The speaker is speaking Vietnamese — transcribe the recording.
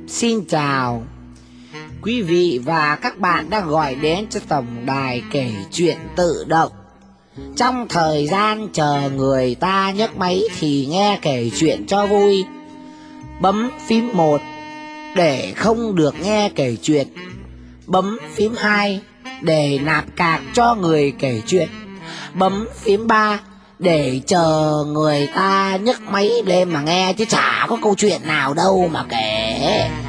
Xin chào quý vị và các bạn đã gọi đến cho tổng đài kể chuyện tự động. Trong thời gian chờ người ta nhấc máy thì nghe kể chuyện cho vui. Bấm phím 1 để không được nghe kể chuyện. Bấm phím 2 để nạp cạc cho người kể chuyện. Bấm phím 3 để chờ người ta nhấc máy lên mà nghe, chứ chả có câu chuyện nào đâu mà kể.